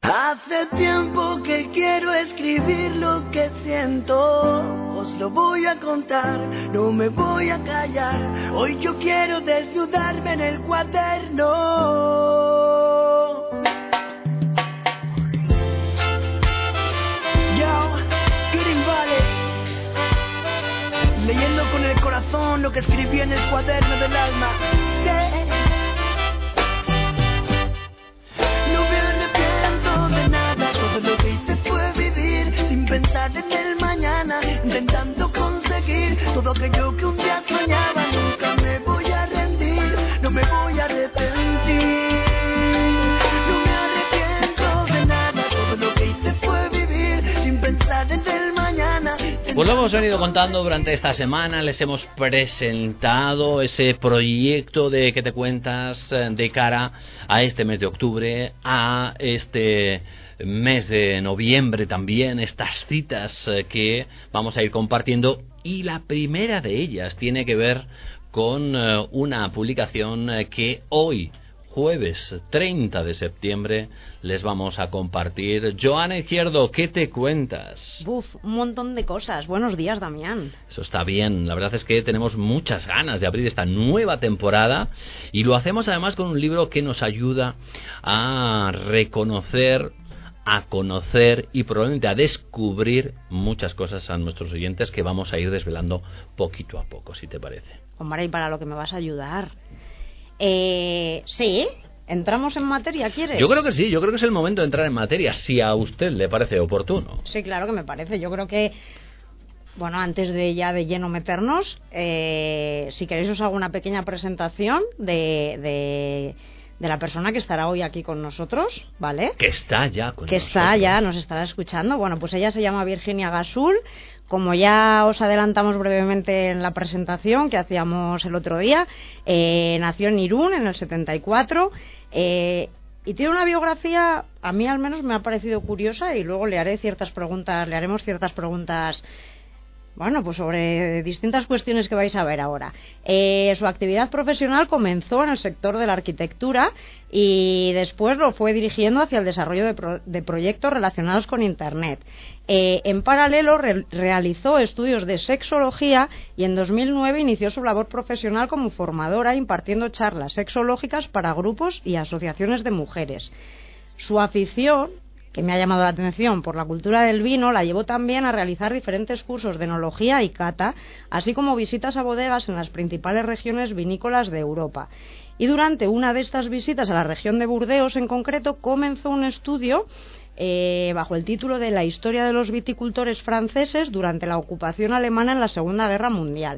Hace tiempo que quiero escribir lo que siento, os lo voy a contar, no me voy a callar. Hoy yo quiero desnudarme en el cuaderno. Yo, Green Valley, leyendo con el corazón lo que escribí en el cuaderno del alma. Pensar en el mañana, intentando conseguir todo aquello que un día soñaba. Nunca me voy a rendir, no me voy a arrepentir. No me arrepiento de nada, todo lo que hice fue vivir sin pensar en el mañana. Pues lo hemos venido contando durante esta semana, les hemos presentado ese proyecto de que te cuentas de cara a este mes de octubre, a este mes de noviembre también, estas citas que vamos a ir compartiendo, y la primera de ellas tiene que ver con una publicación que hoy, jueves 30 de septiembre, les vamos a compartir. Joana Izquierdo, ¿qué te cuentas? Un montón de cosas. Buenos días, Damián. Eso está bien. La verdad es que tenemos muchas ganas de abrir esta nueva temporada y lo hacemos además con un libro que nos ayuda a reconocer, a conocer y probablemente a descubrir muchas cosas a nuestros oyentes que vamos a ir desvelando poquito a poco, si te parece. Hombre, ¿y para lo que me vas a ayudar? Sí, ¿entramos en materia, quieres? Yo creo que sí, yo creo que es el momento de entrar en materia, si a usted le parece oportuno. Sí, claro que me parece. Yo creo que, bueno, antes de ya de lleno meternos, si queréis os hago una pequeña presentación de la persona que estará hoy aquí con nosotros, ¿vale? Que está ya con nosotros. Que está ya, nos estará escuchando. Bueno, pues ella se llama Virginia Gasul. Como ya os adelantamos brevemente en la presentación que hacíamos el otro día, nació en Irún en el 74 y tiene una biografía, a mí al menos me ha parecido curiosa, y luego le haremos ciertas preguntas, bueno, pues sobre distintas cuestiones que vais a ver ahora. Su actividad profesional comenzó en el sector de la arquitectura y después lo fue dirigiendo hacia el desarrollo de proyectos relacionados con Internet. En paralelo realizó estudios de sexología y en 2009 inició su labor profesional como formadora impartiendo charlas sexológicas para grupos y asociaciones de mujeres. Su afición, que me ha llamado la atención por la cultura del vino, la llevó también a realizar diferentes cursos de enología y cata, así como visitas a bodegas en las principales regiones vinícolas de Europa. Y durante una de estas visitas a la región de Burdeos en concreto, comenzó un estudio bajo el título de La historia de los viticultores franceses durante la ocupación alemana en la Segunda Guerra Mundial.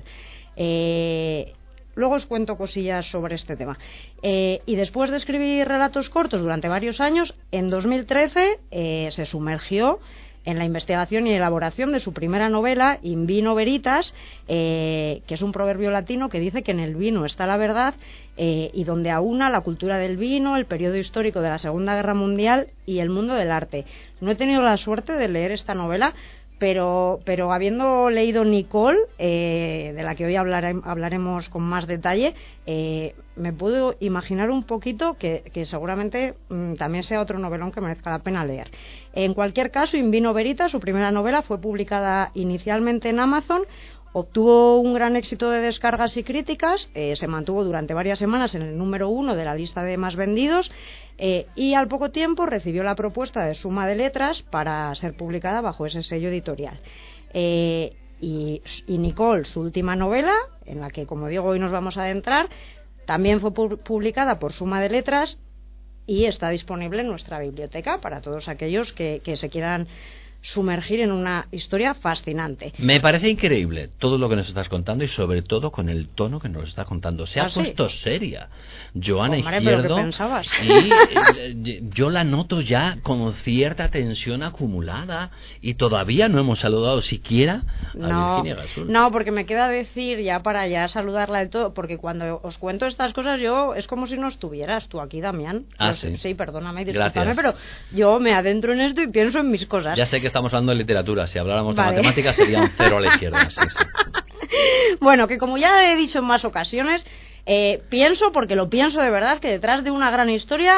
Luego os cuento cosillas sobre este tema. Y después de escribir relatos cortos durante varios años, en 2013 se sumergió en la investigación y elaboración de su primera novela, In Vino Veritas, que es un proverbio latino que dice que en el vino está la verdad, y donde aúna la cultura del vino, el periodo histórico de la Segunda Guerra Mundial y el mundo del arte. No he tenido la suerte de leer esta novela, pero habiendo leído Nicole, de la que hoy hablaremos con más detalle, me puedo imaginar un poquito que seguramente también sea otro novelón que merezca la pena leer. En cualquier caso, In Vino Veritas, su primera novela, fue publicada inicialmente en Amazon, obtuvo un gran éxito de descargas y críticas, se mantuvo durante varias semanas en el número 1 de la lista de más vendidos, y al poco tiempo recibió la propuesta de Suma de Letras para ser publicada bajo ese sello editorial. Y Nicole, su última novela, en la que, como digo, hoy nos vamos a adentrar, también fue publicada por Suma de Letras y está disponible en nuestra biblioteca para todos aquellos que se quieran sumergir en una historia fascinante. Me parece increíble todo lo que nos estás contando y sobre todo con el tono que nos estás contando. Se ha puesto seria Joana Izquierdo. ¿Pero qué pensabas? Y yo la noto ya con cierta tensión acumulada y todavía no hemos saludado siquiera a Virginia Gasul. No, porque me queda decir ya para ya saludarla del todo, porque cuando os cuento estas cosas yo es como si no estuvieras tú aquí, Damián. Sí, perdóname, discúlpame, pero yo me adentro en esto y pienso en mis cosas. Ya sé que estamos hablando de literatura, si habláramos de matemáticas sería un 0 a la izquierda. Sí. Bueno, que como ya he dicho en más ocasiones, pienso, porque lo pienso de verdad, que detrás de una gran historia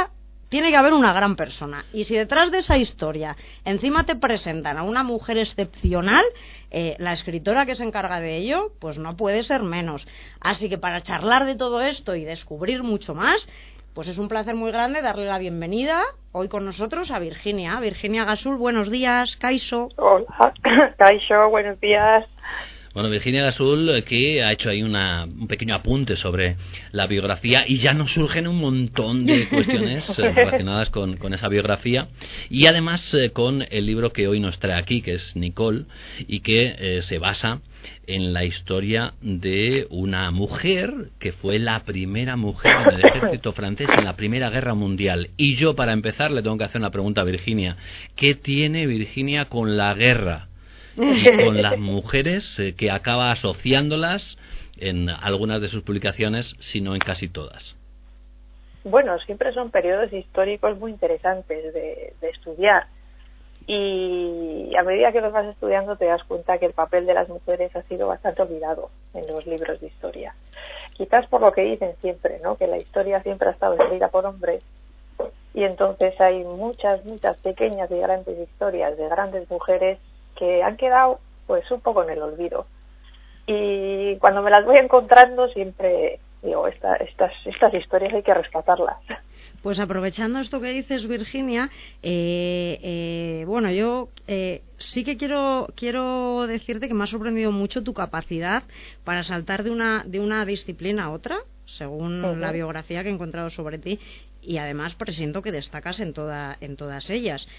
tiene que haber una gran persona. Y si detrás de esa historia encima te presentan a una mujer excepcional, la escritora que se encarga de ello, pues no puede ser menos. Así que para charlar de todo esto y descubrir mucho más, pues es un placer muy grande darle la bienvenida hoy con nosotros a Virginia. Virginia Gasul, buenos días. Kaixo. Hola, Kaixo, buenos días. Bueno, Virginia Gasul, que ha hecho ahí un pequeño apunte sobre la biografía, y ya nos surgen un montón de cuestiones relacionadas con esa biografía, y además con el libro que hoy nos trae aquí, que es Nicole, y que se basa en la historia de una mujer que fue la primera mujer en el ejército francés en la Primera Guerra Mundial. Y yo, para empezar, le tengo que hacer una pregunta a Virginia. ¿Qué tiene Virginia con la guerra y con las mujeres que acaba asociándolas en algunas de sus publicaciones, si no en casi todas? Bueno, siempre son periodos históricos muy interesantes de estudiar, y a medida que los vas estudiando te das cuenta que el papel de las mujeres ha sido bastante olvidado en los libros de historia. Quizás por lo que dicen siempre, ¿no?, que la historia siempre ha estado escrita por hombres, y entonces hay muchas pequeñas y grandes historias de grandes mujeres que han quedado pues un poco en el olvido. Y cuando me las voy encontrando siempre digo, estas historias hay que rescatarlas. Pues aprovechando esto que dices, Virginia, bueno, yo sí que quiero decirte que me ha sorprendido mucho tu capacidad para saltar de una disciplina a otra, según la biografía que he encontrado sobre ti, y además presiento que destacas en todas ellas.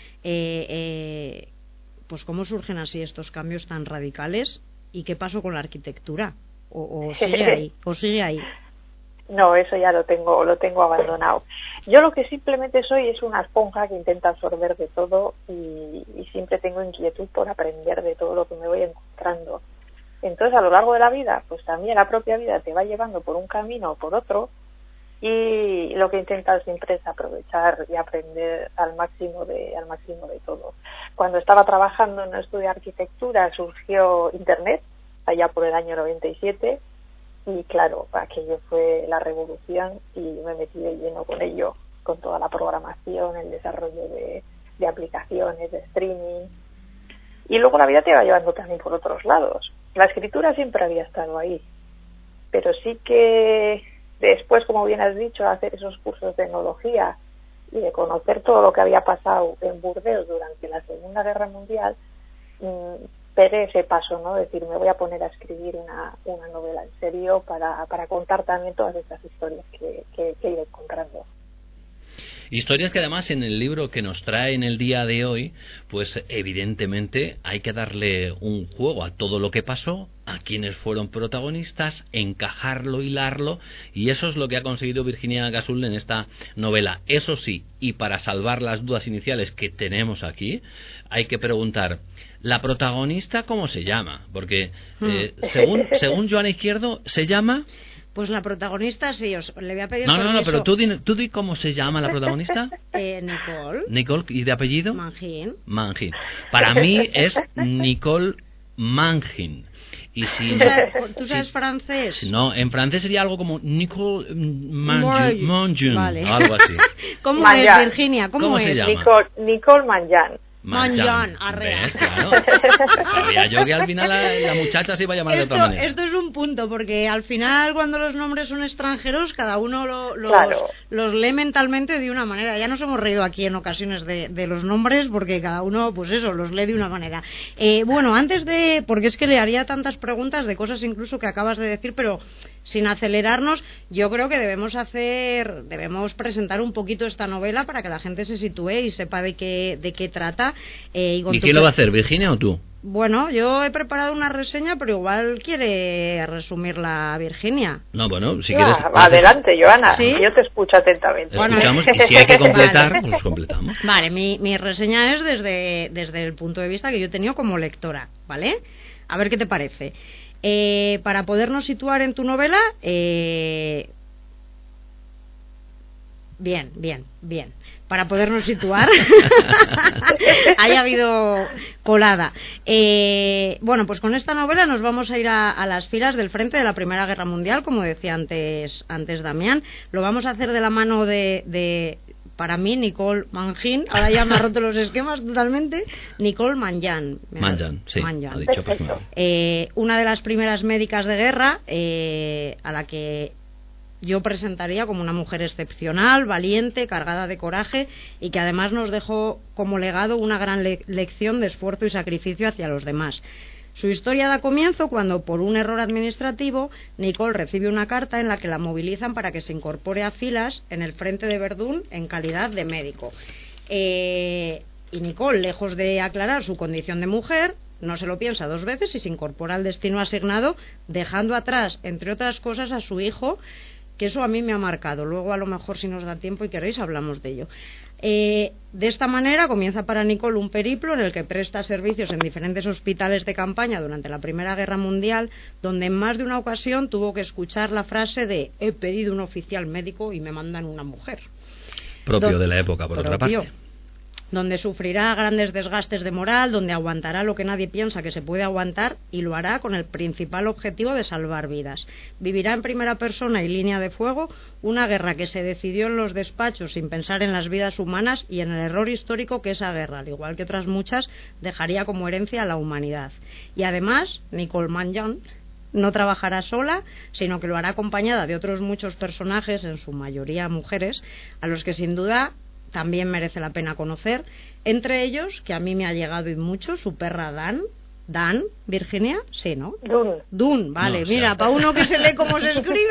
Pues cómo surgen así estos cambios tan radicales, y qué pasó con la arquitectura, o sigue ahí. No, eso ya lo tengo abandonado. Yo lo que simplemente soy es una esponja que intenta absorber de todo, y siempre tengo inquietud por aprender de todo lo que me voy encontrando. Entonces, a lo largo de la vida, pues también la propia vida te va llevando por un camino o por otro, y lo que intentas siempre es aprovechar y aprender al máximo de todo. Cuando estaba trabajando en un estudio de arquitectura surgió Internet, allá por el año 97, y claro, aquello fue la revolución, y me metí de lleno con ello, con toda la programación, el desarrollo de aplicaciones, de streaming. Y luego la vida te va llevando también por otros lados. La escritura siempre había estado ahí, pero sí que después, como bien has dicho, hacer esos cursos de enología y de conocer todo lo que había pasado en Burdeos durante la Segunda Guerra Mundial, esperé ese paso, ¿no? Decir, me voy a poner a escribir una novela en serio para contar también todas estas historias que he ido encontrando. Historias que además en el libro que nos trae en el día de hoy, pues evidentemente hay que darle un juego a todo lo que pasó, a quienes fueron protagonistas, encajarlo, hilarlo, y eso es lo que ha conseguido Virginia Gasul en esta novela. Eso sí, y para salvar las dudas iniciales que tenemos aquí, hay que preguntar, ¿la protagonista cómo se llama? Porque según Joana Izquierdo, ¿se llama? Pues la protagonista, sí, le voy a pedir No, pero tú di cómo se llama la protagonista. Nicole. Nicole, ¿y de apellido? Mangin. Para mí es Nicole Mangin. Y si ¿Tú sabes francés? No, en francés sería algo como Nicole Mangin, vale. o algo así. ¿Cómo Manjan. es, Virginia? ¿Cómo se es? llama? Nicole Manjan. Manjan, arrea. ¿Ves? Claro. Sabía yo que al final la muchacha se iba a llamar de otra manera. Esto es un punto, porque al final cuando los nombres son extranjeros, cada uno los lee mentalmente de una manera. Ya nos hemos reído aquí en ocasiones de los nombres, porque cada uno, pues eso, los lee de una manera. Bueno, porque es que le haría tantas preguntas de cosas incluso que acabas de decir, pero sin acelerarnos, yo creo que debemos presentar un poquito esta novela para que la gente se sitúe y sepa de qué trata. ¿Y quién lo va a hacer, Virginia o tú? Bueno, yo he preparado una reseña, pero igual quiere resumirla Virginia. No, bueno, si quieres... Adelante, Joana, ¿Sí? Yo te escucho atentamente. Escuchamos, y si hay que completar, pues completamos. Vale, mi reseña es desde el punto de vista que yo he tenido como lectora, ¿vale? A ver qué te parece. Para podernos situar en tu novela... Bien. Para podernos situar, haya habido colada. Bueno, pues con esta novela nos vamos a ir a las filas del frente de la Primera Guerra Mundial, como decía antes Damián. Lo vamos a hacer de la mano de para mí Nicole Mangin, ahora ya me ha roto los esquemas totalmente, Nicole Manjan. Manjan, sí, Manjan. ha dicho pues, una de las primeras médicas de guerra a la que yo presentaría como una mujer excepcional, valiente, cargada de coraje y que además nos dejó como legado una gran lección de esfuerzo y sacrificio hacia los demás. Su historia da comienzo cuando, por un error administrativo, Nicole recibe una carta en la que la movilizan para que se incorpore a filas en el frente de Verdún en calidad de médico. Y Nicole, lejos de aclarar su condición de mujer, no se lo piensa dos veces y se incorpora al destino asignado, dejando atrás, entre otras cosas, a su hijo, que eso a mí me ha marcado. Luego, a lo mejor, si nos da tiempo y queréis, hablamos de ello. De esta manera comienza para Nicole un periplo en el que presta servicios en diferentes hospitales de campaña durante la Primera Guerra Mundial, donde en más de una ocasión tuvo que escuchar la frase de «he pedido un oficial médico y me mandan una mujer». Propio de la época, por otra parte. Donde sufrirá grandes desgastes de moral, donde aguantará lo que nadie piensa que se puede aguantar y lo hará con el principal objetivo de salvar vidas. Vivirá en primera persona y línea de fuego una guerra que se decidió en los despachos sin pensar en las vidas humanas y en el error histórico que esa guerra, al igual que otras muchas, dejaría como herencia a la humanidad. Y además, Nicole Manjan no trabajará sola, sino que lo hará acompañada de otros muchos personajes, en su mayoría mujeres, a los que sin duda también merece la pena conocer, entre ellos, que a mí me ha llegado y mucho, su perra Dan, Virginia, sí, ¿no? Dun, vale, no, mira, para uno que se lee cómo se escribe,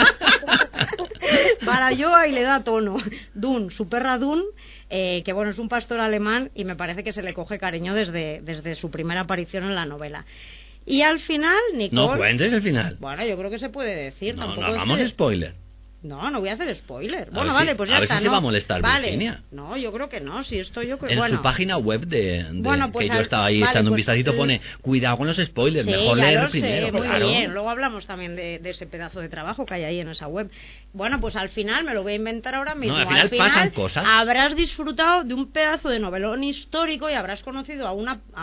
para yo ahí le da tono. Dun, su perra Dun, que bueno, es un pastor alemán y me parece que se le coge cariño desde su primera aparición en la novela. Y al final, Nicole... No cuentes el final. Bueno, yo creo que se puede decir. No hagamos spoiler. No voy a hacer spoiler. Bueno, vale, pues ya está. A ver si se va a molestar Virginia. No, yo creo que no. Si esto yo creo. En su página web pues que yo estaba ahí vale, echando un pues, vistacito pone cuidado con los spoilers, sí, mejor leer lo primero. Sé, muy claro. bien. Luego hablamos también de ese pedazo de trabajo que hay ahí en esa web. Bueno, pues al final me lo voy a inventar ahora mismo. No, al final pasan cosas. Habrás disfrutado de un pedazo de novelón histórico y habrás conocido a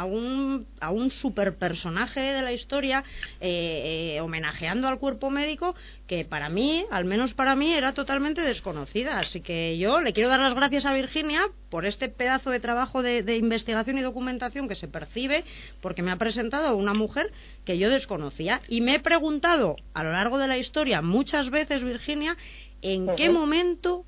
un super personaje de la historia homenajeando al cuerpo médico que para mí, al menos para mí, era totalmente desconocida. Así que yo le quiero dar las gracias a Virginia por este pedazo de trabajo de investigación y documentación que se percibe, porque me ha presentado a una mujer que yo desconocía. Y me he preguntado a lo largo de la historia muchas veces, Virginia, ¿en qué momento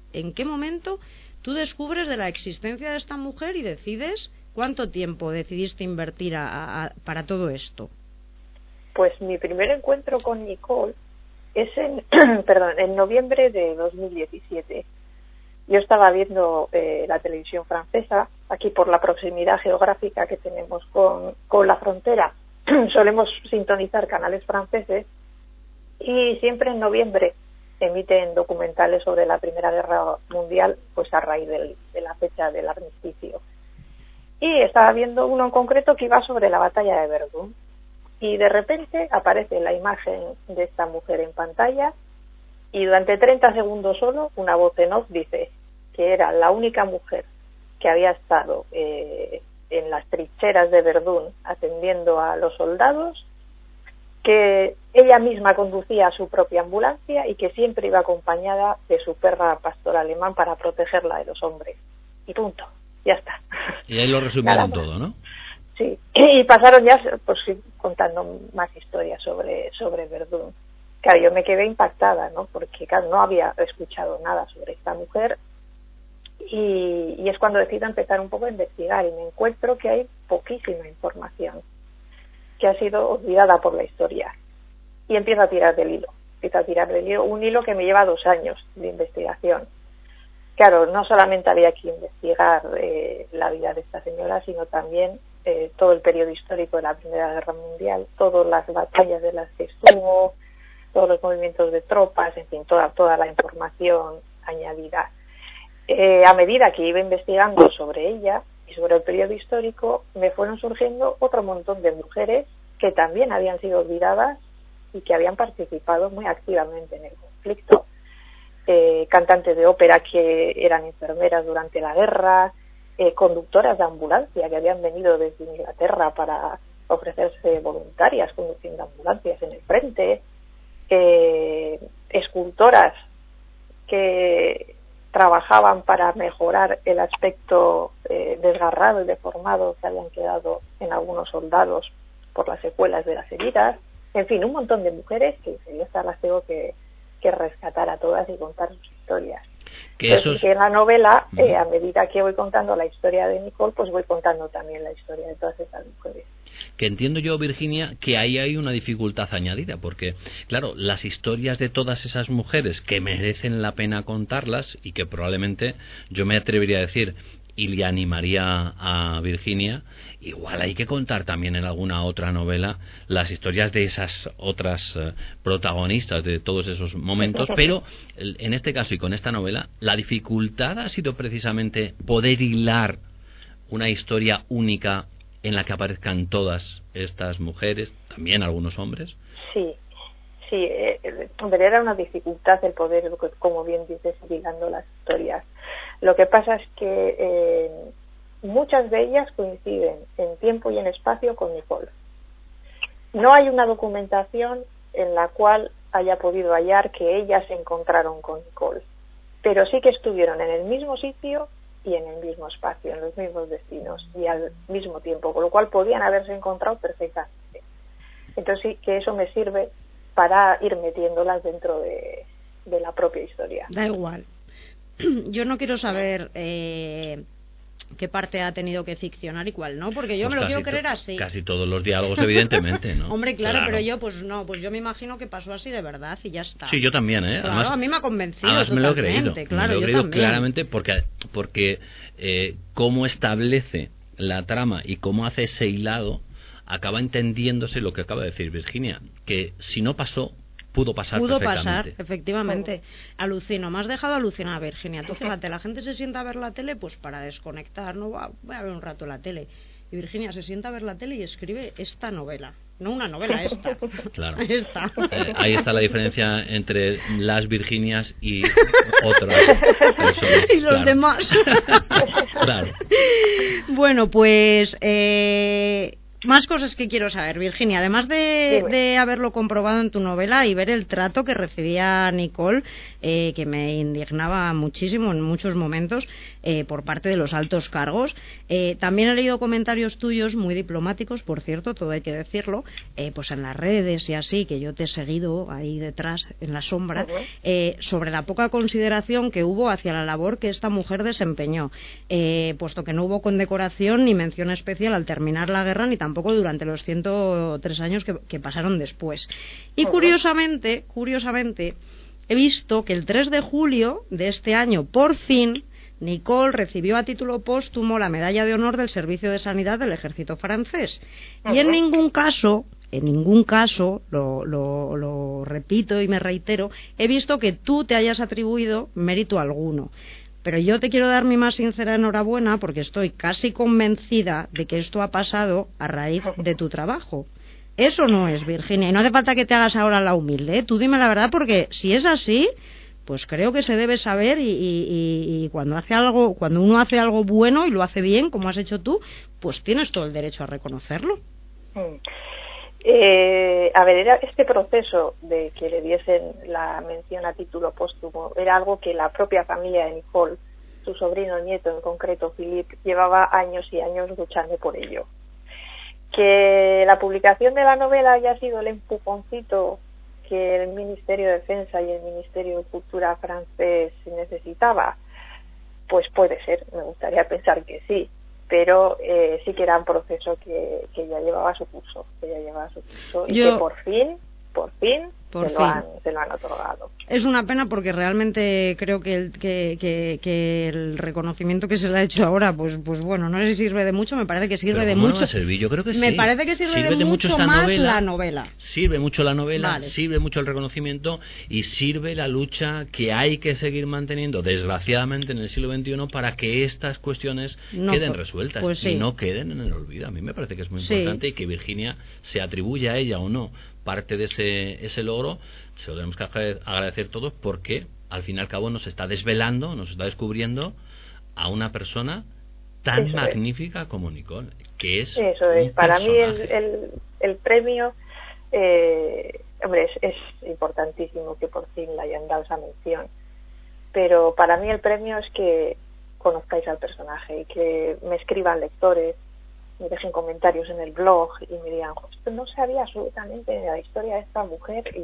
tú descubres de la existencia de esta mujer y decides cuánto tiempo decidiste invertir para todo esto? Pues mi primer encuentro con Nicole es en noviembre de 2017. Yo estaba viendo la televisión francesa, aquí por la proximidad geográfica que tenemos con la frontera. Solemos sintonizar canales franceses y siempre en noviembre emiten documentales sobre la Primera Guerra Mundial, pues a raíz de la fecha del armisticio. Y estaba viendo uno en concreto que iba sobre la batalla de Verdún. Y de repente aparece la imagen de esta mujer en pantalla y durante 30 segundos solo una voz en off dice que era la única mujer que había estado en las trincheras de Verdún atendiendo a los soldados, que ella misma conducía su propia ambulancia y que siempre iba acompañada de su perra pastor alemán para protegerla de los hombres. Y punto, ya está. Y ahí lo resumieron todo, ¿no? Sí, y pasaron ya pues contando más historias sobre Verdún. Claro, yo me quedé impactada, ¿no? Porque claro, no había escuchado nada sobre esta mujer y es cuando decido empezar un poco a investigar y me encuentro que hay poquísima información que ha sido olvidada por la historia y empiezo a tirar del hilo. Un hilo que me lleva 2 años de investigación. Claro, no solamente había que investigar la vida de esta señora, sino también todo el periodo histórico de la Primera Guerra Mundial, todas las batallas de las que estuvo, todos los movimientos de tropas, en fin, toda la información añadida. A medida que iba investigando sobre ella y sobre el periodo histórico, me fueron surgiendo otro montón de mujeres que también habían sido olvidadas y que habían participado muy activamente en el conflicto. Cantantes de ópera que eran enfermeras durante la guerra, conductoras de ambulancia que habían venido desde Inglaterra para ofrecerse voluntarias conduciendo ambulancias en el frente, escultoras que trabajaban para mejorar el aspecto desgarrado y deformado que habían quedado en algunos soldados por las secuelas de las heridas. En fin, un montón de mujeres que estas las tengo que rescatar a todas y contar sus historias. Que en la novela, a medida que voy contando la historia de Nicole, pues voy contando también la historia de todas estas mujeres. Que entiendo yo, Virginia, que ahí hay una dificultad añadida, porque, claro, las historias de todas esas mujeres que merecen la pena contarlas y que probablemente yo me atrevería a decir y le animaría a Virginia, igual hay que contar también en alguna otra novela las historias de esas otras protagonistas de todos esos momentos, pero en este caso y con esta novela, la dificultad ha sido precisamente poder hilar una historia única en la que aparezcan todas estas mujeres, también algunos hombres. Sí, era una dificultad el poder, como bien dices, hilando las historias. Lo que pasa es que muchas de ellas coinciden en tiempo y en espacio con Nicole. No hay una documentación en la cual haya podido hallar que ellas se encontraron con Nicole, pero sí que estuvieron en el mismo sitio y en el mismo espacio, en los mismos destinos y al mismo tiempo, con lo cual podían haberse encontrado perfectamente. Entonces sí que eso me sirve para ir metiéndolas dentro de la propia historia. Da igual. Yo no quiero saber qué parte ha tenido que ficcionar y cuál no, porque yo pues me lo quiero creer así. Casi todos los diálogos, evidentemente, ¿no? Hombre, claro, pero yo pues yo me imagino que pasó así de verdad y ya está. Sí, yo también, ¿eh? Claro, además, a mí me ha convencido. Además me lo he creído. Claro, me lo he creído también. Claramente porque cómo establece la trama y cómo hace ese hilado, acaba entendiéndose lo que acaba de decir Virginia, que si no pasó, pudo pasar, efectivamente. Alucino, me has dejado alucinar, Virginia. Tú fíjate, la gente se sienta a ver la tele pues para desconectar, no voy a ver un rato la tele. Y Virginia se sienta a ver la tele y escribe esta novela. No una novela, esta. Claro. Esta. Ahí está la diferencia entre las Virginias y otras personas. Y los demás. Claro. Bueno, pues más cosas que quiero saber, Virginia. Además de haberlo comprobado en tu novela y ver el trato que recibía Nicole, que me indignaba muchísimo en muchos momentos por parte de los altos cargos, también he leído comentarios tuyos muy diplomáticos, por cierto, todo hay que decirlo, pues en las redes y así, que yo te he seguido ahí detrás, en la sombra, sobre la poca consideración que hubo hacia la labor que esta mujer desempeñó, puesto que no hubo condecoración ni mención especial al terminar la guerra, ni tampoco durante los 103 años que pasaron después. Y curiosamente, he visto que el 3 de julio de este año, por fin, Nicole recibió a título póstumo la Medalla de Honor del Servicio de Sanidad del Ejército francés. Y en ningún caso, lo repito y me reitero, he visto que tú te hayas atribuido mérito alguno. Pero yo te quiero dar mi más sincera enhorabuena porque estoy casi convencida de que esto ha pasado a raíz de tu trabajo. Eso no es, Virginia, y no hace falta que te hagas ahora la humilde, ¿eh? Tú dime la verdad, porque si es así, pues creo que se debe saber y cuando uno hace algo bueno y lo hace bien, como has hecho tú, pues tienes todo el derecho a reconocerlo. A ver, era este proceso de que le diesen la mención a título póstumo, era algo que la propia familia de Nicole, su sobrino nieto en concreto, Philippe, llevaba años y años luchando por ello. Que la publicación de la novela haya sido el empujoncito que el Ministerio de Defensa y el Ministerio de Cultura francés necesitaba, pues puede ser, me gustaría pensar que sí, pero sí que era un proceso que ya llevaba su curso, y que por fin se lo han otorgado. Es una pena porque realmente creo que el reconocimiento que se le ha hecho ahora, pues bueno, no sé si sirve de mucho, me parece que sirve de mucho. No va a servir? Yo creo que me sí. parece que sirve de mucho más la novela. Sirve mucho la novela, vale. Sirve mucho el reconocimiento y sirve la lucha que hay que seguir manteniendo, desgraciadamente, en el siglo XXI para que estas cuestiones queden resueltas y no queden en el olvido. A mí me parece que es muy importante y que Virginia se atribuya a ella o no parte de ese logro, se lo tenemos que agradecer todos porque al fin y al cabo nos está desvelando, nos está descubriendo a una persona tan magnífica como Nicole, que es eso es. Para mí el premio hombre, es importantísimo que por fin le hayan dado esa mención, pero para mí el premio es que conozcáis al personaje y que me escriban lectores, me dejen comentarios en el blog y me digan, no sabía absolutamente de la historia de esta mujer y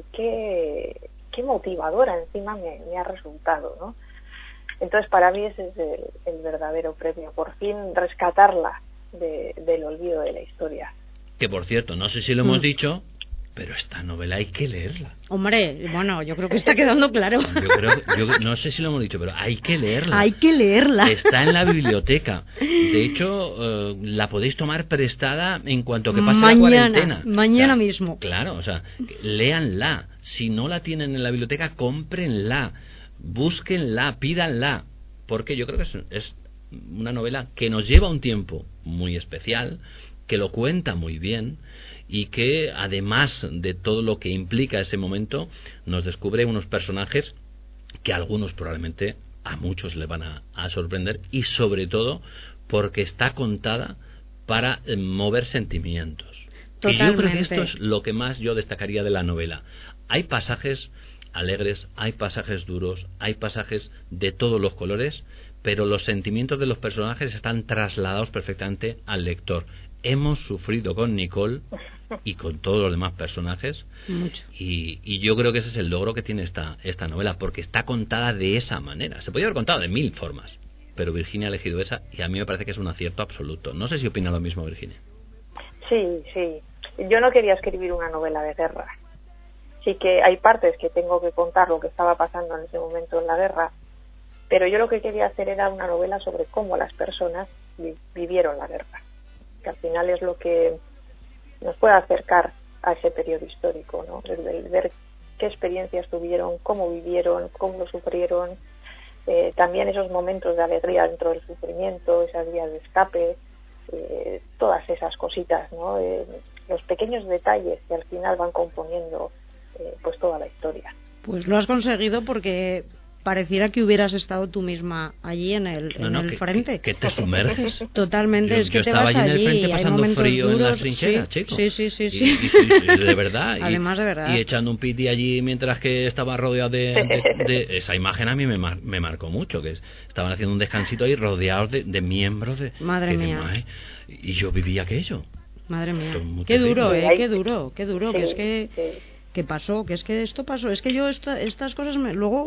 qué motivadora encima me ha resultado, ¿no? Entonces para mí ese es el verdadero premio, por fin rescatarla del olvido de la historia. Que por cierto, no sé si lo hemos dicho, pero esta novela hay que leerla. Hombre, bueno, yo creo que está quedando claro. Yo no sé si lo hemos dicho, pero hay que leerla. Hay que leerla. Está en la biblioteca. De hecho, la podéis tomar prestada en cuanto que pase la cuarentena. Mañana mismo. Claro, o sea, léanla. Si no la tienen en la biblioteca, cómprenla. Búsquenla, pídanla. Porque yo creo que es una novela que nos lleva un tiempo muy especial, que lo cuenta muy bien y que además de todo lo que implica ese momento nos descubre unos personajes que a algunos probablemente a muchos le van a sorprender, y sobre todo porque está contada para mover sentimientos. Totalmente. Y yo creo que esto es lo que más yo destacaría de la novela. Hay pasajes alegres, hay pasajes duros, hay pasajes de todos los colores, pero los sentimientos de los personajes están trasladados perfectamente al lector. Hemos sufrido con Nicole y con todos los demás personajes. Mucho. Y yo creo que ese es el logro que tiene esta novela, porque está contada de esa manera. Se podría haber contado de 1000 formas, pero Virginia ha elegido esa y a mí me parece que es un acierto absoluto. No sé si opina lo mismo Virginia. Sí. Yo no quería escribir una novela de guerra. Sí que hay partes que tengo que contar lo que estaba pasando en ese momento en la guerra, pero yo lo que quería hacer era una novela sobre cómo las personas vivieron la guerra, que al final es lo que nos puede acercar a ese periodo histórico, ¿no? El ver qué experiencias tuvieron, cómo vivieron, cómo lo sufrieron, también esos momentos de alegría dentro del sufrimiento, esas vías de escape, todas esas cositas, ¿no? Los pequeños detalles que al final van componiendo pues toda la historia. Pues lo has conseguido, porque pareciera que hubieras estado tú misma allí en el frente. Que te sumerges. Totalmente, es que yo te estaba vas allí en el allí, frente pasando frío duros, en las trincheras, sí, chico. Sí. Y de verdad. Además, de verdad. Y echando un piti allí mientras que estaba rodeado de esa imagen a mí me marcó mucho, que estaban haciendo un descansito ahí rodeados de miembros de... Madre mía. Y yo viví aquello. Madre mía. Qué duro, qué duro. Sí, que es que... Sí. ¿Qué pasó? Que es que esto pasó. Es que yo estas cosas luego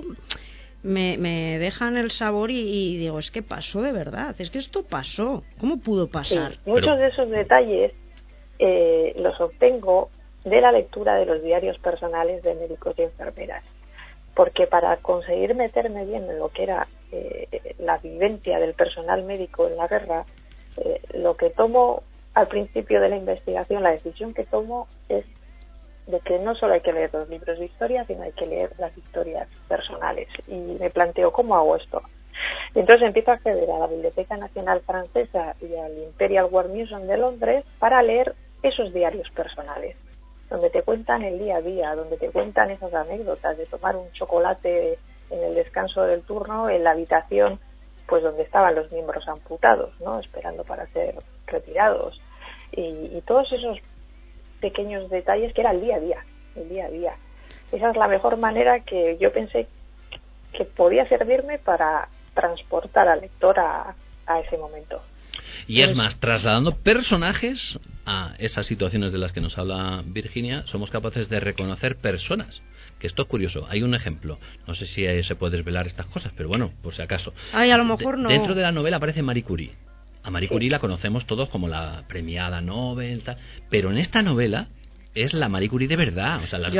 me dejan el sabor y digo, es que pasó de verdad. Es que esto pasó. ¿Cómo pudo pasar? Sí, muchos de esos detalles los obtengo de la lectura de los diarios personales de médicos y enfermeras. Porque para conseguir meterme bien en lo que era la vivencia del personal médico en la guerra, lo que tomo al principio de la investigación, la decisión que tomo es de que no solo hay que leer los libros de historia, sino hay que leer las historias personales. Y me planteo, ¿cómo hago esto? Y entonces empiezo a acceder a la Biblioteca Nacional Francesa y al Imperial War Museum de Londres para leer esos diarios personales, donde te cuentan el día a día, donde te cuentan esas anécdotas de tomar un chocolate en el descanso del turno en la habitación pues donde estaban los miembros amputados, ¿no? Esperando para ser retirados. Y todos esos pequeños detalles que era el día a día. Esa es la mejor manera que yo pensé que podía servirme para transportar al lector a ese momento. Y es más, trasladando personajes a esas situaciones de las que nos habla Virginia, somos capaces de reconocer personas. Que esto es curioso. Hay un ejemplo. No sé si se puede desvelar estas cosas, pero bueno, por si acaso. Ay, a lo mejor no. Dentro de la novela aparece Marie Curie. A Marie Curie la conocemos todos como la premiada Nobel, tal, pero en esta novela es la Marie Curie de verdad. O sea, las yo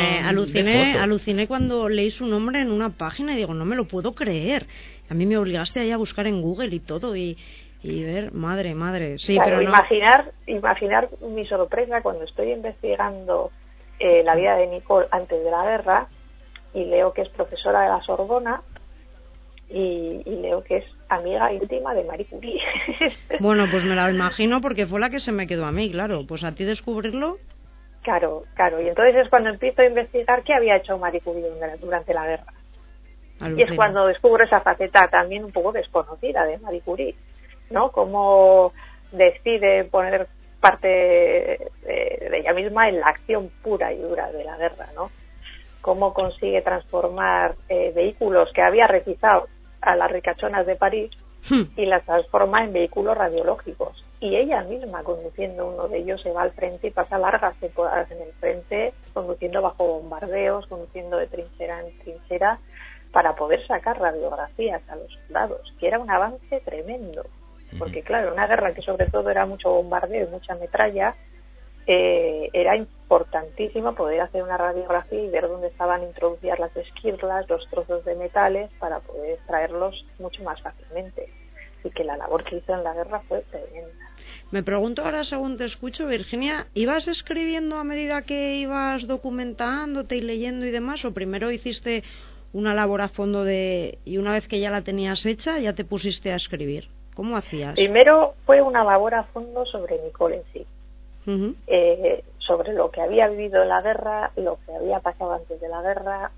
aluciné cuando leí su nombre en una página y digo, no me lo puedo creer. A mí me obligaste ahí a buscar en Google y todo y ver, madre. Sí, claro, pero imaginar mi sorpresa cuando estoy investigando la vida de Nicole antes de la guerra y leo que es profesora de la Sorbona y leo que es amiga íntima de Marie Curie. Bueno, pues me la imagino porque fue la que se me quedó a mí, claro. Pues a ti descubrirlo. Claro. Y entonces es cuando empiezo a investigar qué había hecho Marie Curie durante la guerra. Y es cuando descubro esa faceta también un poco desconocida de Marie Curie, ¿no? Cómo decide poner parte de ella misma en la acción pura y dura de la guerra, ¿no? cómo consigue transformar vehículos que había requisado a las ricachonas de París y las transforma en vehículos radiológicos. Y ella misma, conduciendo uno de ellos, se va al frente y pasa largas temporadas en el frente, conduciendo bajo bombardeos, conduciendo de trinchera en trinchera, para poder sacar radiografías a los soldados, que era un avance tremendo. Porque claro, una guerra que sobre todo era mucho bombardeo y mucha metralla, era importantísimo poder hacer una radiografía y ver dónde estaban introducidas las esquirlas, los trozos de metales, para poder extraerlos mucho más fácilmente. Así que la labor que hizo en la guerra fue tremenda. Me pregunto ahora, según te escucho, Virginia, ¿ibas escribiendo a medida que ibas documentándote y leyendo y demás, o primero hiciste una labor a fondo y una vez que ya la tenías hecha, ya te pusiste a escribir? ¿Cómo hacías? Primero fue una labor a fondo sobre Nicole en sí. Sobre lo que había vivido en la guerra, lo que había pasado antes de la guerra,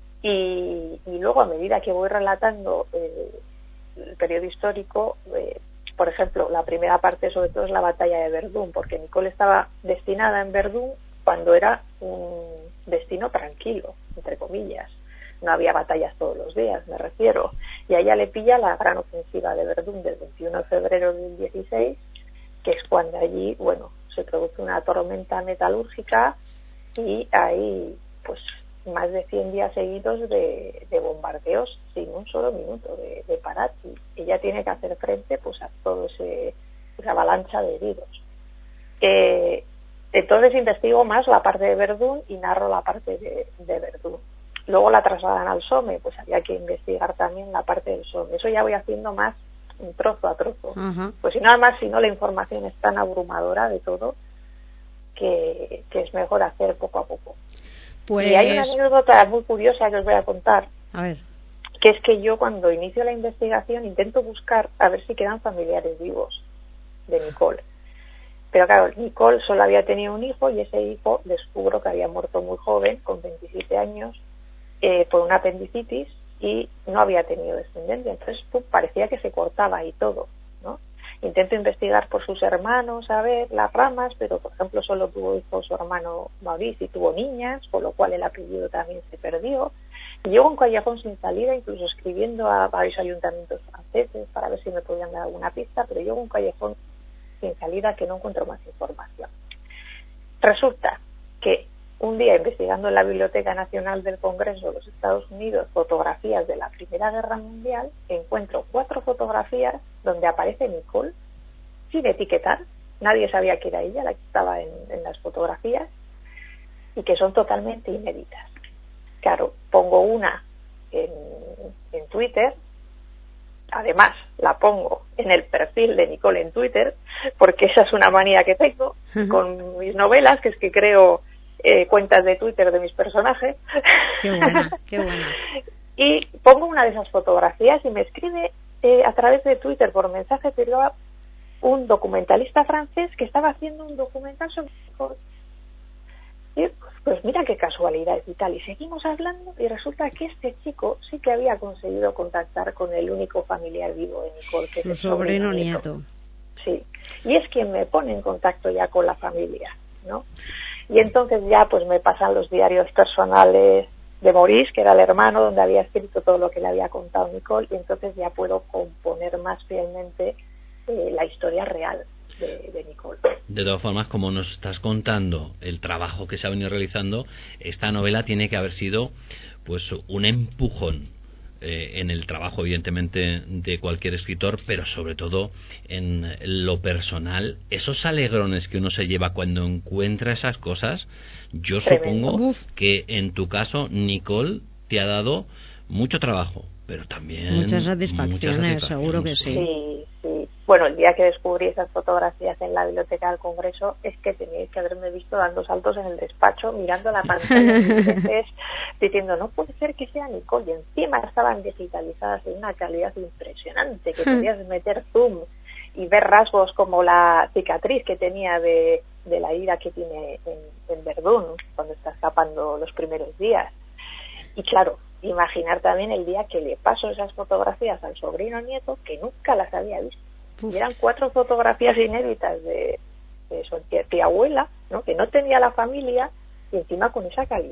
y luego, a medida que voy relatando el periodo histórico, por ejemplo, la primera parte sobre todo es la batalla de Verdún, porque Nicole estaba destinada en Verdún cuando era un destino tranquilo, entre comillas. No había batallas todos los días, me refiero. Y a ella le pilla la gran ofensiva de Verdún del 21 de febrero del 16, que es cuando allí, se produce una tormenta metalúrgica y hay pues más de 100 días seguidos de bombardeos sin un solo minuto de parar, y ella tiene que hacer frente pues a todo esa avalancha de heridos. Entonces investigo más la parte de Verdún y narro la parte de Verdún. Luego la trasladan al Somme, pues había que investigar también la parte del Somme. Eso ya voy haciendo más trozo a trozo. Pues si no la información es tan abrumadora de todo que es mejor hacer poco a poco. Pues... Y hay una anécdota muy curiosa que os voy a contar. A ver. Que es que yo, cuando inicio la investigación, intento buscar a ver si quedan familiares vivos de Nicole. Pero claro, Nicole solo había tenido un hijo, y ese hijo descubro que había muerto muy joven, con 27 años, por una apendicitis, y no había tenido descendencia. Entonces parecía que se cortaba ahí todo, ¿no? Intento investigar por sus hermanos, a ver las ramas, pero por ejemplo solo tuvo hijos su hermano Maurice y tuvo niñas, con lo cual el apellido también se perdió. Y llego a un callejón sin salida, incluso escribiendo a varios ayuntamientos franceses para ver si me podían dar alguna pista, pero llego a un callejón sin salida que no encuentro más información. Resulta que un día, investigando en la Biblioteca Nacional del Congreso de los Estados Unidos fotografías de la Primera Guerra Mundial, encuentro 4 fotografías donde aparece Nicole sin etiquetar. Nadie sabía que era ella la que estaba en las fotografías, y que son totalmente inéditas. Claro, pongo una en Twitter. Además, la pongo en el perfil de Nicole en Twitter, porque esa es una manía que tengo con mis novelas, que es que creo cuentas de Twitter de mis personajes. Qué buena, qué buena. Y pongo una de esas fotografías y me escribe a través de Twitter por mensaje privado un documentalista francés que estaba haciendo un documental sobre Nicole. Y pues mira qué casualidad y tal. Y seguimos hablando, y resulta que este chico sí que había conseguido contactar con el único familiar vivo de Nicole, que es el sobrino nieto. Sí, y es quien me pone en contacto ya con la familia, ¿no? Y entonces ya pues me pasan los diarios personales de Maurice, que era el hermano, donde había escrito todo lo que le había contado Nicole, y entonces ya puedo componer más fielmente la historia real de Nicole. De todas formas, como nos estás contando el trabajo que se ha venido realizando, esta novela tiene que haber sido pues un empujón en el trabajo, evidentemente, de cualquier escritor, pero sobre todo en lo personal, esos alegrones que uno se lleva cuando encuentra esas cosas. Yo supongo que en tu caso, Nicole, te ha dado mucho trabajo, pero también muchas satisfacciones, seguro que sí. Sí. Bueno, el día que descubrí esas fotografías en la Biblioteca del Congreso, es que teníais que haberme visto dando saltos en el despacho, mirando la pantalla veces, diciendo, no puede ser que sea Nicole, y encima estaban digitalizadas en una calidad impresionante, que podías meter zoom y ver rasgos como la cicatriz que tenía de la herida que tiene en Verdún, cuando está escapando los primeros días. Y claro, imaginar también el día que le paso esas fotografías al sobrino nieto, que nunca las había visto. Y eran 4 fotografías inéditas de su tía abuela, ¿no? Que no tenía la familia, y encima con esa calidad.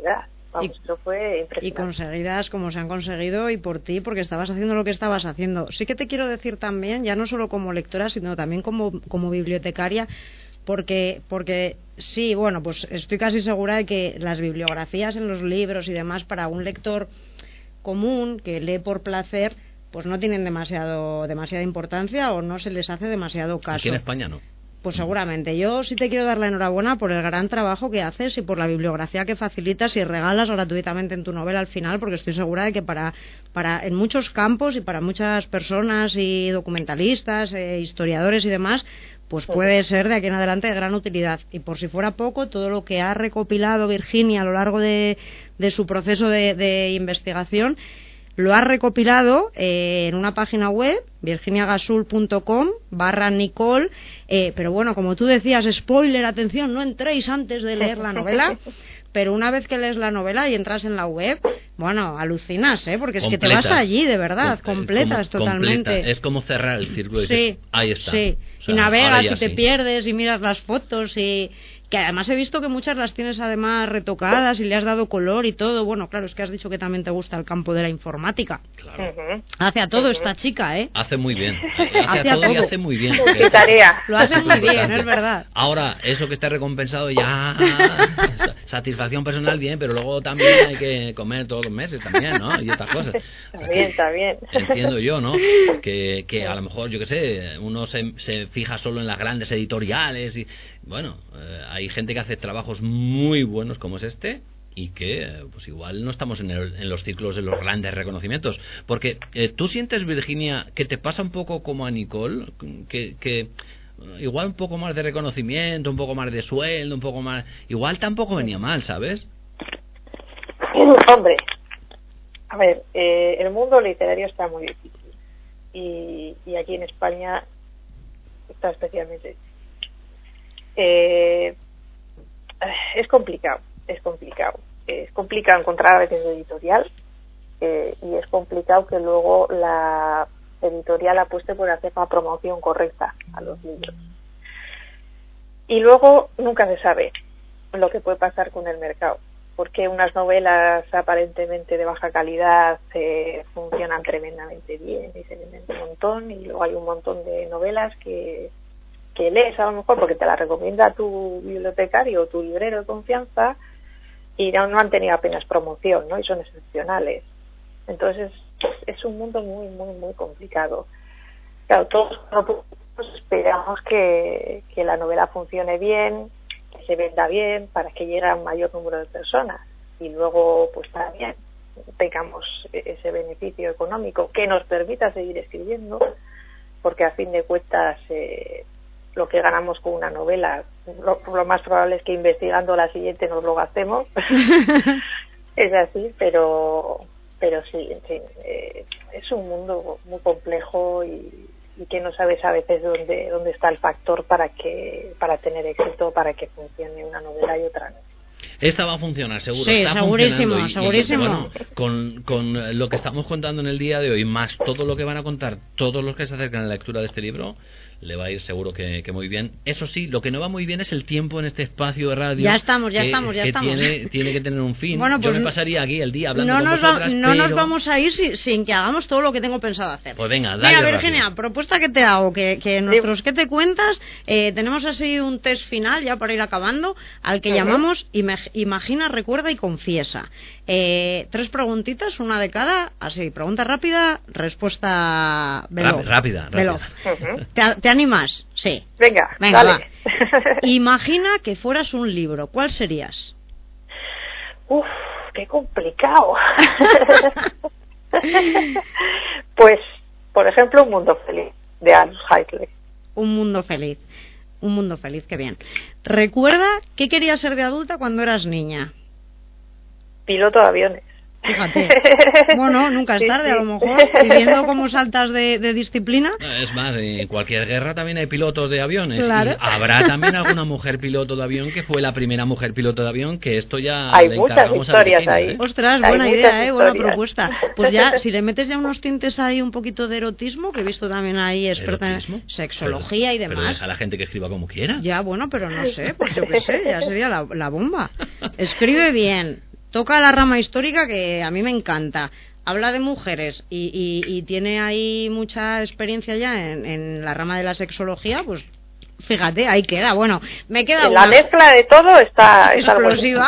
Vamos, eso fue impresionante. Y conseguidas como se han conseguido y por ti, porque estabas haciendo lo que estabas haciendo. Sí que te quiero decir también, ya no solo como lectora, sino también como bibliotecaria, porque sí, bueno, pues estoy casi segura de que las bibliografías en los libros y demás para un lector común que lee por placer, pues no tienen demasiada importancia o no se les hace demasiado caso. Aquí en España no. Pues seguramente. Yo sí te quiero dar la enhorabuena por el gran trabajo que haces y por la bibliografía que facilitas y regalas gratuitamente en tu novela al final, porque estoy segura de que para en muchos campos y para muchas personas y documentalistas, historiadores y demás, pues puede ser de aquí en adelante de gran utilidad. Y por si fuera poco, todo lo que ha recopilado Virginia a lo largo de su proceso de investigación lo ha recopilado en una página web, virginiagasul.com/Nicole, pero bueno, como tú decías, spoiler, atención, no entréis antes de leer la novela, pero una vez que lees la novela y entras en la web, bueno, alucinas, porque es completas, que te vas allí, de verdad, completas totalmente. Completa. Es como cerrar el círculo y dices, ahí está. Sí, o sea, y navegas y te sí. pierdes y miras las fotos y... que además he visto que muchas las tienes además retocadas y le has dado color y todo. Bueno, claro, es que has dicho que también te gusta el campo de la informática. Claro. Hace a todo esta chica, Hace muy bien. Hace a todo y hace muy bien. Tarea. Lo hace muy bien, es verdad. Ahora, eso que está recompensado ya... satisfacción personal bien, pero luego también hay que comer todos los meses también, ¿no? Y estas cosas. Está bien. Entiendo yo, ¿no? Que a lo mejor, yo qué sé, uno se fija solo en las grandes editoriales y... Bueno, hay gente que hace trabajos muy buenos como es este y que pues igual no estamos en los círculos de los grandes reconocimientos, porque tú sientes, Virginia, que te pasa un poco como a Nicole, que igual un poco más de reconocimiento, un poco más de sueldo, un poco más, igual tampoco venía mal, ¿sabes? Hombre, a ver, el mundo literario está muy difícil y aquí en España está especialmente difícil. Es complicado encontrar a veces editorial y es complicado que luego la editorial apueste por hacer una promoción correcta a los libros y luego nunca se sabe lo que puede pasar con el mercado, porque unas novelas aparentemente de baja calidad funcionan tremendamente bien y se venden un montón, y luego hay un montón de novelas que lees a lo mejor porque te la recomienda tu bibliotecario o tu librero de confianza y no han tenido apenas promoción, ¿no? Y son excepcionales. Entonces es un mundo muy, muy, muy complicado. Claro, todos esperamos que la novela funcione bien, que se venda bien, para que llegue a un mayor número de personas y luego pues también tengamos ese beneficio económico que nos permita seguir escribiendo, porque a fin de cuentas lo que ganamos con una novela, lo más probable es que investigando la siguiente nos lo gastemos. Es así, pero sí, en fin, es un mundo muy complejo y que no sabes a veces dónde está el factor para tener éxito, para que funcione una novela y otra no. Esta va a funcionar, seguro. Sí, está segurísimo, segurísimo. Bueno, con lo que estamos contando en el día de hoy, más todo lo que van a contar todos los que se acercan a la lectura de este libro, le va a ir seguro que muy bien. Eso sí, lo que no va muy bien es el tiempo en este espacio de radio. Ya estamos. Tiene que tener un fin. Bueno, pues yo me pasaría aquí el día hablando con vosotras, no nos vamos a ir sin que hagamos todo lo que tengo pensado hacer. Pues venga, dale. Mira, Virginia, propuesta que te hago, que nuestros ¿qué te cuentas? Tenemos así un test final ya para ir acabando, al que llamamos Imagina, Recuerda y Confiesa. 3 preguntitas, una de cada, así, pregunta rápida, respuesta veloz. Rápida. Veloz. ¿Te animas? Sí. Venga, dale. Va. Imagina que fueras un libro, ¿cuál serías? Uf, qué complicado. Pues, por ejemplo, Un mundo feliz, de Aldous Huxley. Un mundo feliz, qué bien. Recuerda, ¿qué querías ser de adulta cuando eras niña? Piloto de aviones. Fíjate. Bueno, nunca es tarde, a lo mejor, y viendo cómo saltas de disciplina. Es más, en cualquier guerra también hay pilotos de aviones. Claro. Y habrá también alguna mujer piloto de avión que fue la primera mujer piloto de avión, que esto ya hay le muchas encargamos historias a Virginia, ahí. Ostras, buena idea, buena propuesta. Pues ya, si le metes ya unos tintes ahí un poquito de erotismo, que he visto también ahí experta en sexología y demás. Pero deja a la gente que escriba como quiera. Ya, bueno, pero no sé, pues yo qué sé, ya sería la bomba. Escribe bien. toca la rama histórica que a mí me encanta. Habla de mujeres y tiene ahí mucha experiencia ya en la rama de la sexología, pues fíjate, ahí queda. Bueno, me queda la mezcla de todo está explosiva.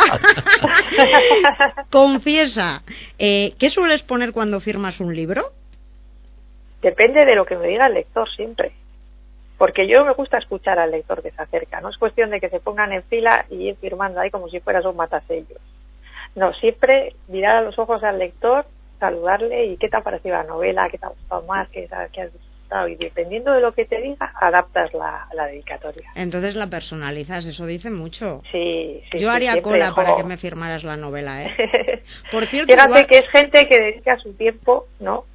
Confiesa, ¿qué sueles poner cuando firmas un libro? Depende de lo que me diga el lector siempre. Porque yo me gusta escuchar al lector que se acerca. No es cuestión de que se pongan en fila y ir firmando ahí como si fueras un matasellos. No, siempre mirar a los ojos al lector, saludarle y qué te ha parecido la novela, qué te ha gustado más, qué has gustado. Y dependiendo de lo que te diga, adaptas la dedicatoria. Entonces la personalizas, eso dice mucho. Sí. Yo haría cola para que me firmaras la novela, ¿eh? Por cierto, fíjate que es gente que dedica su tiempo, ¿no?,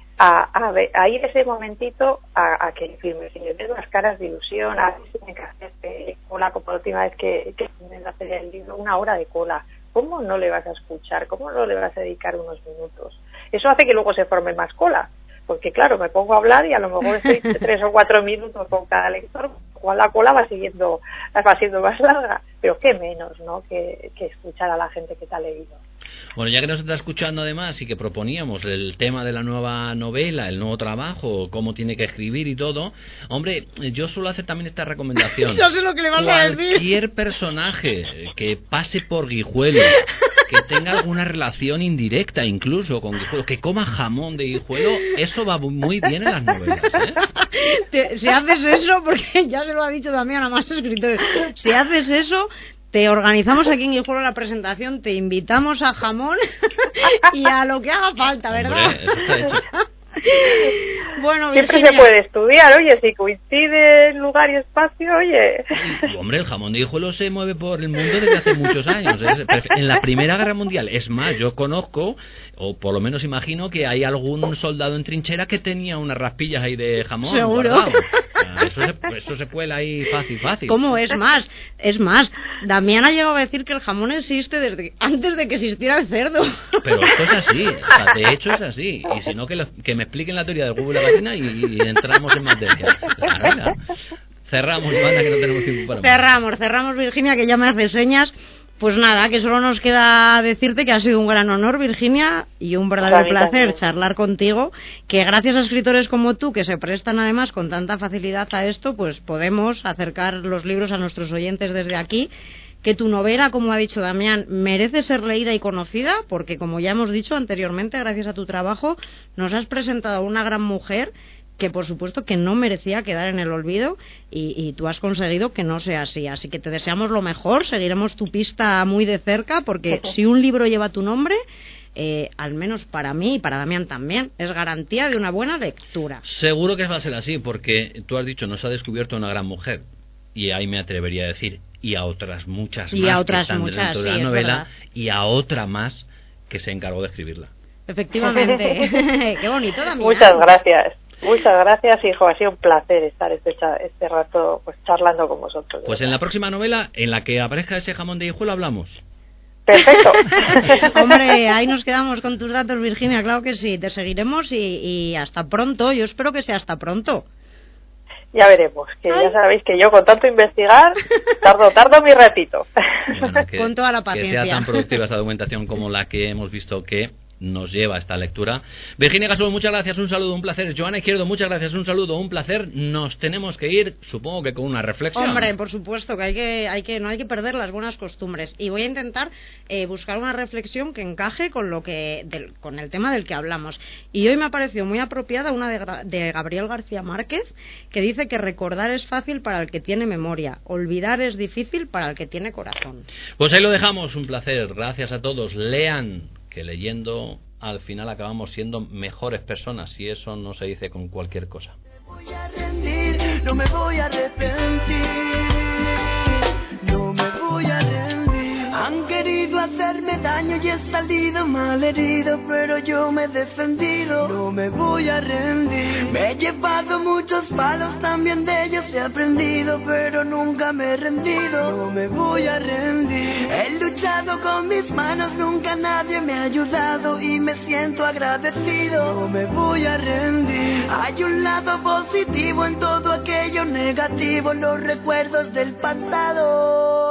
a ir ese momentito a que firme, si le ves las caras de ilusión, a ver si tienen que hacer cola, como la última vez que la feria del libro, 1 hora de cola. ¿Cómo no le vas a escuchar? ¿Cómo no le vas a dedicar unos minutos? Eso hace que luego se forme más cola, porque claro, me pongo a hablar y a lo mejor estoy 3 o 4 minutos con cada lector, cual la cola va siendo más larga, pero qué menos, ¿no?, que escuchar a la gente que te ha leído. Bueno, ya que nos está escuchando además y que proponíamos el tema de la nueva novela, el nuevo trabajo, cómo tiene que escribir y todo, hombre, yo suelo hacer también esta recomendación. No sé lo que le vas a decir. Cualquier personaje que pase por Guijuelo, que tenga alguna relación indirecta incluso con Guijuelo, que coma jamón de Guijuelo, eso va muy bien en las novelas, ¿eh? Si haces eso, porque ya se lo ha dicho también a más escritores, si haces eso, te organizamos aquí en Guijuelo la presentación, te invitamos a jamón y a lo que haga falta, ¿verdad? Hombre, eso está hecho. Bueno, siempre Virginia, se puede estudiar, oye, si coincide lugar y espacio, oye. Hombre, el jamón de Guijuelo se mueve por el mundo desde hace muchos años. En la Primera Guerra Mundial, es más, yo conozco, o por lo menos imagino, que hay algún soldado en trinchera que tenía unas raspillas ahí de jamón. Seguro. Eso se cuela ahí fácil. ¿Cómo? Es más, Damián ha llegado a decir que el jamón existe desde antes de que existiera el cerdo. Pero esto es así, o sea, de hecho es así. Y si no, que me expliquen la teoría del huevo y la gallina y entramos en materia. Claro. Cerramos, banda, que no tenemos tiempo para más. Cerramos, Virginia, que ya me hace señas. Pues nada, que solo nos queda decirte que ha sido un gran honor, Virginia, y un verdadero placer charlar contigo, que gracias a escritores como tú, que se prestan además con tanta facilidad a esto, pues podemos acercar los libros a nuestros oyentes desde aquí, que tu novela, como ha dicho Damián, merece ser leída y conocida, porque como ya hemos dicho anteriormente, gracias a tu trabajo, nos has presentado a una gran mujer que por supuesto que no merecía quedar en el olvido y tú has conseguido que no sea así que te deseamos lo mejor, seguiremos tu pista muy de cerca porque si un libro lleva tu nombre, al menos para mí y para Damián también, es garantía de una buena lectura. Seguro que va a ser así, porque tú has dicho, nos ha descubierto una gran mujer, y ahí me atrevería a decir, y a otras muchas más que están dentro de la novela, y a otra más que se encargó de escribirla. Efectivamente. Qué bonito, Damián. Muchas gracias, hijo. Ha sido un placer estar este rato pues charlando con vosotros. Pues en la próxima novela, en la que aparezca ese jamón de Guijuelo, hablamos. Perfecto. Hombre, ahí nos quedamos con tus datos, Virginia. Claro que sí, te seguiremos y hasta pronto. Yo espero que sea hasta pronto. Ya veremos, que ya sabéis que yo con tanto investigar tardo mi ratito. Bueno, con toda la paciencia. Que sea tan productiva esa documentación como la que hemos visto que nos lleva a esta lectura. Virginia Gasol, muchas gracias, un saludo, un placer. Joana Izquierdo, muchas gracias, un saludo, un placer. Nos tenemos que ir, supongo que con una reflexión. Hombre, por supuesto, que no hay que perder las buenas costumbres. Y voy a intentar buscar una reflexión que encaje con con el tema del que hablamos. Y hoy me ha parecido muy apropiada una de Gabriel García Márquez, que dice que recordar es fácil para el que tiene memoria, olvidar es difícil para el que tiene corazón. Pues ahí lo dejamos, un placer. Gracias a todos. Lean, que leyendo al final acabamos siendo mejores personas y eso no se dice con cualquier cosa. No me voy a rendir, no me voy a arrepentir, no me voy a rendir. Han querido hacerme daño y he salido mal herido, pero yo me he defendido, no me voy a rendir. Me he llevado muchos palos, también de ellos he aprendido, pero nunca me he rendido, no me voy a rendir. He luchado con mis manos, nunca nadie me ha ayudado y me siento agradecido, no me voy a rendir. Hay un lado positivo en todo aquello negativo, los recuerdos del pasado.